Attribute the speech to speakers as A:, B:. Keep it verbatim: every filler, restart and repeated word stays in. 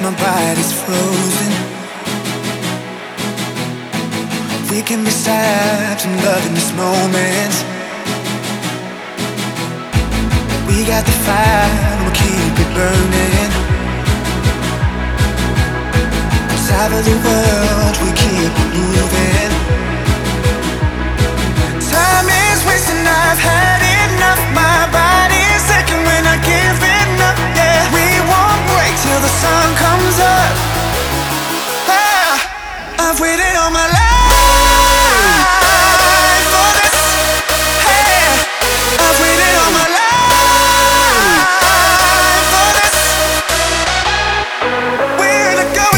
A: my body's frozen. We can be trapped in love in this moment. We got the fire, we'll keep it burning. Top of the world, we keep it moving. Time is wasting, I've had enough. My body's aching when I give it up, yeah. We won't break till the sun comes